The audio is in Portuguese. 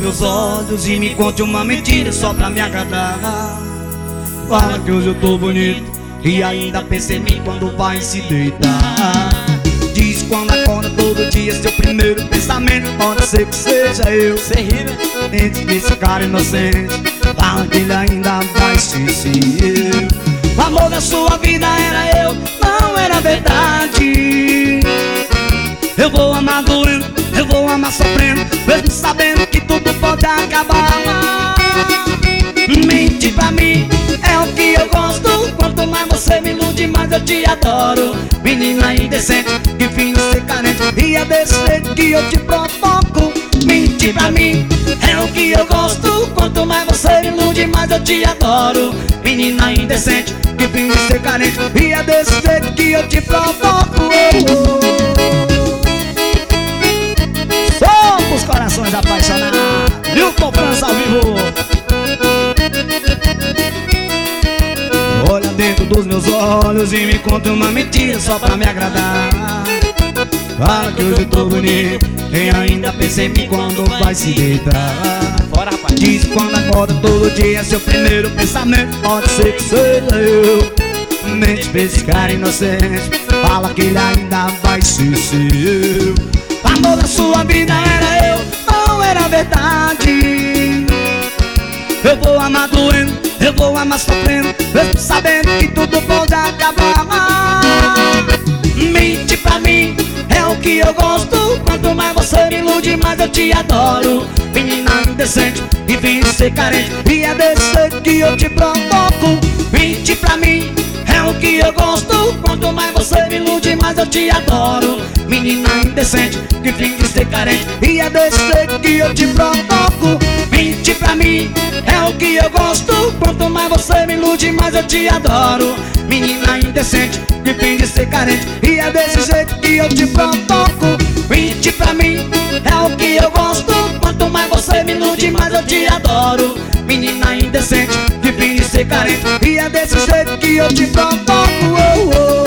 meus olhos e me conte uma mentira só pra me agradar. Fala que hoje eu tô bonito e ainda pensa em mim quando vai se deitar. Diz quando acorda todo dia seu primeiro pensamento pode ser que seja eu. Cê ri, né? Antes desse cara inocente, fala que ele ainda vai se eu. O amor da sua vida era eu, não era verdade. Eu vou amar doendo, eu vou amar sofrendo, mesmo sabendo que tudo pode acabar. Mente pra mim é o que eu gosto. Quanto mais você me ilude, mais eu te adoro. Menina indecente, que finge ser carente, e é desse jeito que eu te provoco. Mente pra mim é o que eu gosto. Quanto mais você me ilude, mais eu te adoro. Menina indecente, que finge ser carente, e é desse jeito que eu te provoco. Somos corações apaixonados. Milton França ao vivo. Olha dentro dos meus olhos e me conta uma mentira só pra me agradar. Fala que hoje eu tô bonito e ainda pensa em mim quando vai se deitar. Bora, rapaz. Diz quando acorda todo dia seu primeiro pensamento pode ser que seja eu. Mente pra esse cara inocente, fala que ele ainda vai ser seu. O amor da sua vida era eu, não era verdade. Eu vou amar doendo, eu vou amar sofrendo, mesmo sabendo que tudo pode acabar. Mente pra mim é o que eu gosto. Quanto mais você me ilude, mais eu te adoro. Menina indecente e finge ser carente, e é desse jeito que eu te provoco. Mente pra mim é o que eu gosto. Quanto mais você me ilude, mais eu te adoro. Menina indecente que finge ser carente, e é desse jeito que eu te provoco. Mente pra mim é o que eu gosto. Quanto mais você me ilude, mais eu te adoro. Menina indecente que finge ser carente, e é desse jeito que eu te provoco. Mente pra mim é o que eu gosto. Quanto mais você me ilude, mais eu te adoro. Menina indecente que finge ser carente, e é desse jeito que eu te provoco.